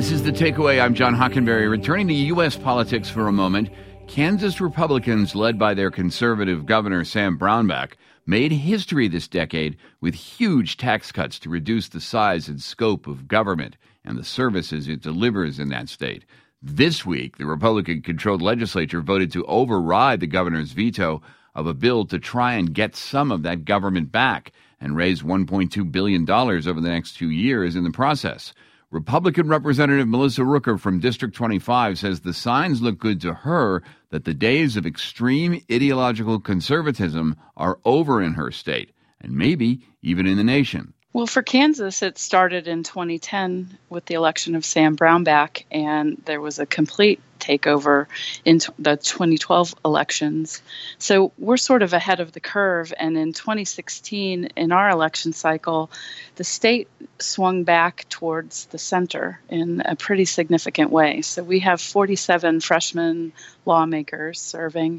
This is The Takeaway. I'm John Hockenberry. Returning to U.S. politics for a moment, Kansas Republicans, led by their conservative governor, Sam Brownback, made history this decade with huge tax cuts to reduce the size and scope of government and the services it delivers in that state. This week, the Republican-controlled legislature voted to override the governor's veto of a bill to try and get some of that government back and raise $1.2 billion over the next 2 years in the process. Republican Representative Melissa Rooker from District 25 says the signs look good to her that the days of extreme ideological conservatism are over in her state, and maybe even in the nation. Well, for Kansas, it started in 2010 with the election of Sam Brownback, and there was a complete takeover in the 2012 elections. So we're sort of ahead of the curve. And in 2016, in our election cycle, the state swung back towards the center in a pretty significant way. So we have 47 freshman lawmakers serving,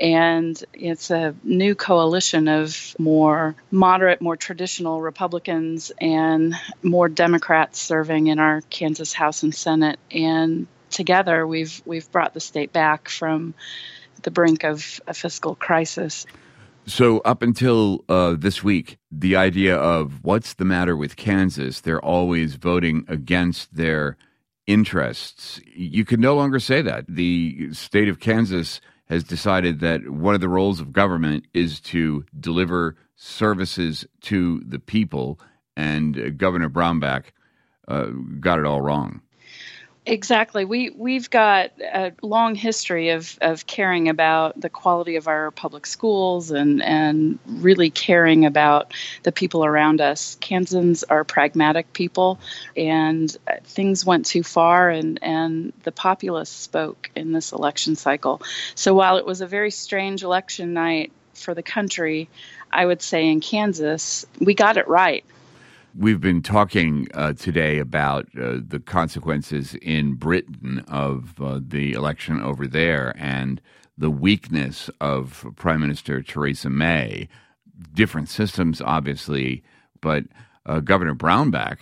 and it's a new coalition of more moderate, more traditional Republicans and more Democrats serving in our Kansas House and Senate. And together, we've brought the state back from the brink of a fiscal crisis. So up until this week, the idea of what's the matter with Kansas, they're always voting against their interests. You can no longer say that. The state of Kansas has decided that one of the roles of government is to deliver services to the people, and Governor Brownback got it all wrong. Exactly. We've got a long history of caring about the quality of our public schools and really caring about the people around us. Kansans are pragmatic people, and things went too far, and the populace spoke in this election cycle. So while it was a very strange election night for the country, I would say in Kansas, we got it right. We've been talking today about the consequences in Britain of the election over there and the weakness of Prime Minister Theresa May. Different systems, obviously, but Governor Brownback,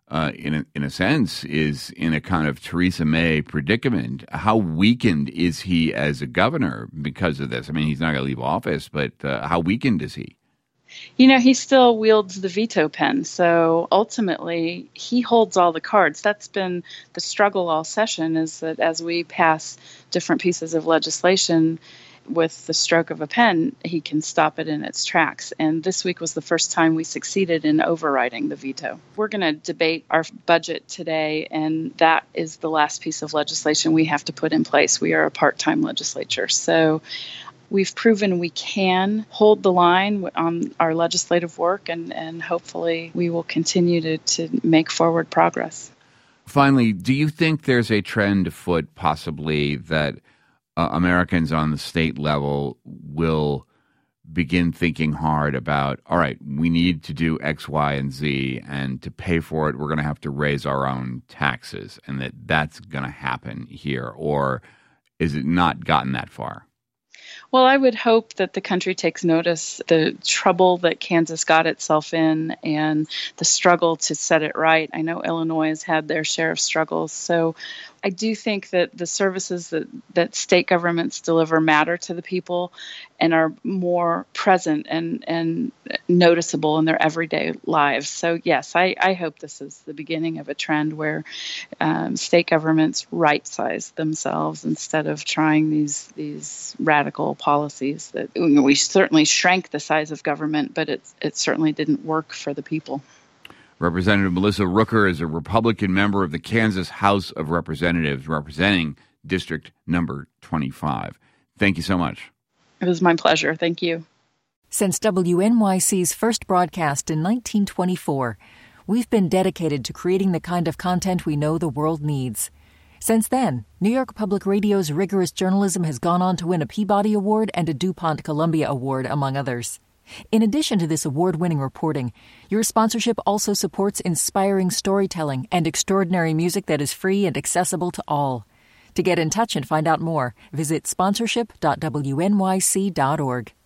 in a sense, is in a kind of Theresa May predicament. How weakened is he as a governor because of this? I mean, he's not going to leave office, but how weakened is he? You know, he still wields the veto pen, so ultimately he holds all the cards. That's been the struggle all session, is that as we pass different pieces of legislation with the stroke of a pen, he can stop it in its tracks. And this week was the first time we succeeded in overriding the veto. We're going to debate our budget today, and that is the last piece of legislation we have to put in place. We are a part-time legislature, so we've proven we can hold the line on our legislative work, and hopefully we will continue to make forward progress. Finally, do you think there's a trend afoot possibly that Americans on the state level will begin thinking hard about, all right, we need to do X, Y, and Z, and to pay for it, we're going to have to raise our own taxes, and that's going to happen here? Or is it not gotten that far? Well, I would hope that the country takes notice the trouble that Kansas got itself in and the struggle to set it right. I know Illinois has had their share of struggles. So I do think that the services that state governments deliver matter to the people and are more present and noticeable in their everyday lives. So, yes, I hope this is the beginning of a trend where state governments right-size themselves instead of trying these radical policies that we certainly shrank the size of government, but it certainly didn't work for the people. Representative Melissa Rooker is a Republican member of the Kansas House of Representatives representing District Number 25. Thank you so much. It was my pleasure. Thank you. Since WNYC's first broadcast in 1924, we've been dedicated to creating the kind of content we know the world needs. Since then, New York Public Radio's rigorous journalism has gone on to win a Peabody Award and a DuPont Columbia Award, among others. In addition to this award-winning reporting, your sponsorship also supports inspiring storytelling and extraordinary music that is free and accessible to all. To get in touch and find out more, visit sponsorship.wnyc.org.